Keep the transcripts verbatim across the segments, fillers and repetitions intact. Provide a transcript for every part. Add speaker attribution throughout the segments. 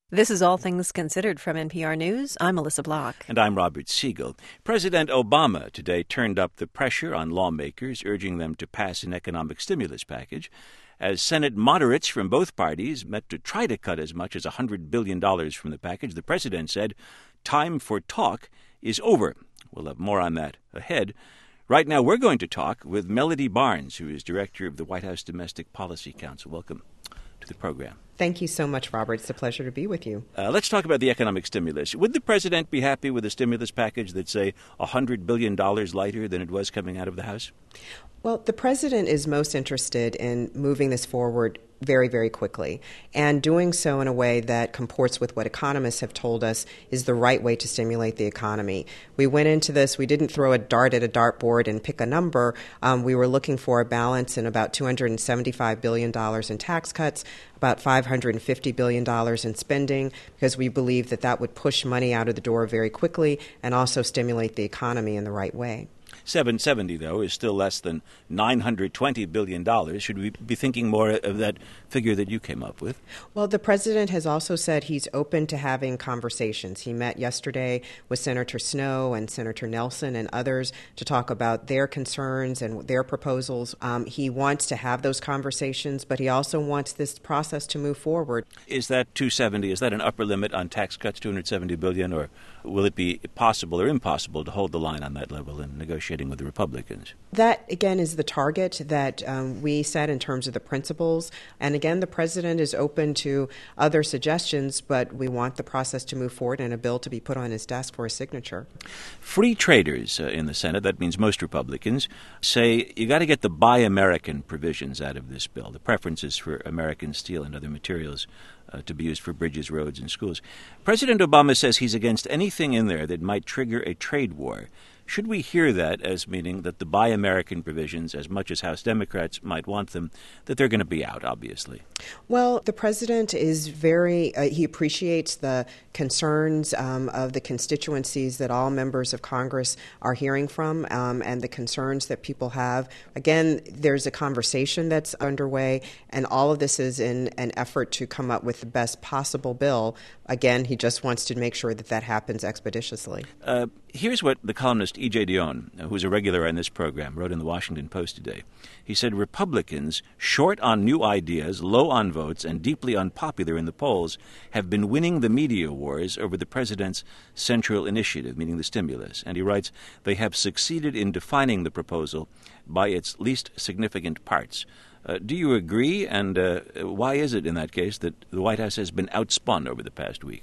Speaker 1: This is All Things Considered from N P R News. I'm Melissa Block.
Speaker 2: And I'm Robert Siegel. President Obama today turned up the pressure on lawmakers, urging them to pass an economic stimulus package, as Senate moderates from both parties met to try to cut as much as one hundred billion dollars from the package. The president said, "Time for talk is over." We'll have more on that ahead. Right now, we're going to talk with Melody Barnes, who is director of the White House Domestic Policy Council. Welcome to the program.
Speaker 3: Thank you so much, Robert. It's a pleasure to be with you.
Speaker 2: Uh, let's talk about the economic stimulus. Would the president be happy with a stimulus package that's, say, one hundred billion dollars lighter than it was coming out of the House?
Speaker 3: Well, the president is most interested in moving this forward very, very quickly, and doing so in a way that comports with what economists have told us is the right way to stimulate the economy. We went into this, we didn't throw a dart at a dartboard and pick a number. Um, we were looking for a balance in about two hundred seventy-five billion dollars in tax cuts, about five hundred fifty billion dollars in spending, because we believe that that would push money out of the door very quickly and also stimulate the economy in the right way.
Speaker 2: seven seventy, though, is still less than nine hundred twenty billion dollars. Should we be thinking more of that figure that you came up with?
Speaker 3: Well, the president has also said he's open to having conversations. He met yesterday with Senator Snowe and Senator Nelson and others to talk about their concerns and their proposals. Um, he wants to have those conversations, but he also wants this process to move forward.
Speaker 2: Is that two hundred seventy, is that an upper limit on tax cuts, two hundred seventy billion dollars, or will it be possible or impossible to hold the line on that level in negotiating with the Republicans?
Speaker 3: That, again, is the target that um, we set in terms of the principles. And again, the president is open to other suggestions, but we want the process to move forward and a bill to be put on his desk for a signature.
Speaker 2: Free traders uh, in the Senate, that means most Republicans, say you got to get the Buy American provisions out of this bill, the preferences for American steel and other materials uh, to be used for bridges, roads, and schools. President Obama says he's against anything in there that might trigger a trade war. Should we hear that as meaning that the Buy American provisions, as much as House Democrats might want them, that they're going to be out, obviously?
Speaker 3: Well, the president is very, uh, he appreciates the concerns um, of the constituencies that all members of Congress are hearing from um, and the concerns that people have. Again, there's a conversation that's underway, and all of this is in an effort to come up with the best possible bill. Again, he just wants to make sure that that happens expeditiously.
Speaker 2: Uh, here's what the columnist E J Dionne, who's a regular on this program, wrote in the Washington Post today. He said, Republicans, short on new ideas, low on votes, and deeply unpopular in the polls, have been winning the media wars over the president's central initiative, meaning the stimulus. And he writes, they have succeeded in defining the proposal by its least significant parts. Uh, do you agree? And uh, why is it in that case that the White House has been outspun over the past week?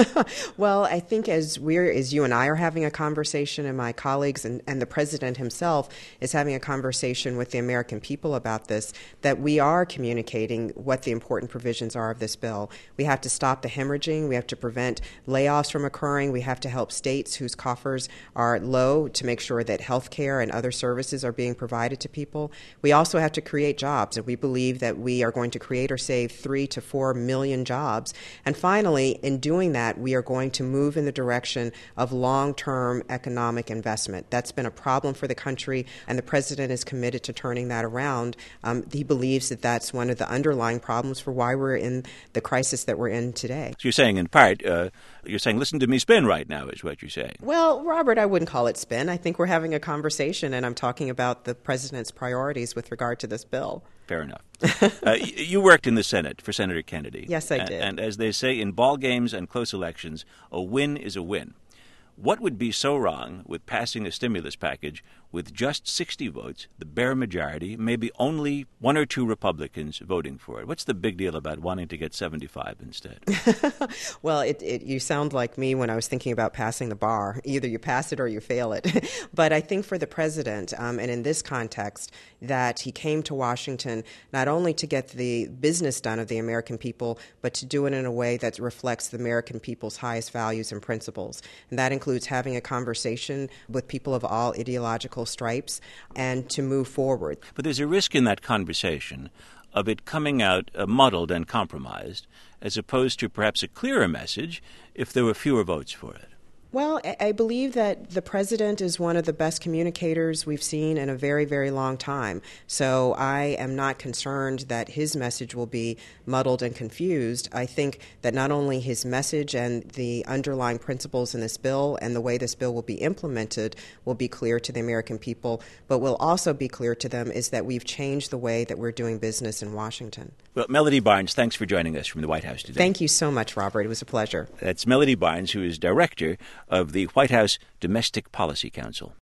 Speaker 3: Well, I think as we're, as you and I are having a conversation, and my colleagues and, and the president himself is having a conversation with the American people about this, that we are communicating what the important provisions are of this bill. We have to stop the hemorrhaging. We have to prevent layoffs from occurring. We have to help states whose coffers are low to make sure that health care and other services are being provided to people. We also have to create jobs. And we believe that we are going to create or save three to four million jobs. And finally, in doing that, we are going to move in the direction of long-term economic investment. That's been a problem for the country, and the president is committed to turning that around. Um, he believes that that's one of the underlying problems for why we're in the crisis that we're in today.
Speaker 2: So you're saying, in part, uh, you're saying, listen to me spin right now, is what you're saying.
Speaker 3: Well, Robert, I wouldn't call it spin. I think we're having a conversation, and I'm talking about the president's priorities with regard to this bill.
Speaker 2: Fair enough. uh, you worked in the Senate for Senator Kennedy.
Speaker 3: Yes, I
Speaker 2: and,
Speaker 3: did.
Speaker 2: And as they say, in ball games and close elections, a win is a win. What would be so wrong with passing a stimulus package with just sixty votes, the bare majority, maybe only one or two Republicans voting for it? What's the big deal about wanting to get seventy-five instead?
Speaker 3: Well, it, it, you sound like me when I was thinking about passing the bar. Either you pass it or you fail it. But I think for the president, um, and in this context, that he came to Washington not only to get the business done of the American people, but to do it in a way that reflects the American people's highest values and principles. And that includes having a conversation with people of all ideological stripes and to move forward.
Speaker 2: But there's a risk in that conversation of it coming out uh, muddled and compromised, as opposed to perhaps a clearer message if there were fewer votes for it.
Speaker 3: Well, I believe that the president is one of the best communicators we've seen in a very, very long time. So I am not concerned that his message will be muddled and confused. I think that not only his message and the underlying principles in this bill and the way this bill will be implemented will be clear to the American people, but will also be clear to them is that we've changed the way that we're doing business in Washington.
Speaker 2: Well, Melody Barnes, thanks for joining us from the White House today.
Speaker 3: Thank you so much, Robert. It was a pleasure.
Speaker 2: That's Melody Barnes, who is director of the White House Domestic Policy Council.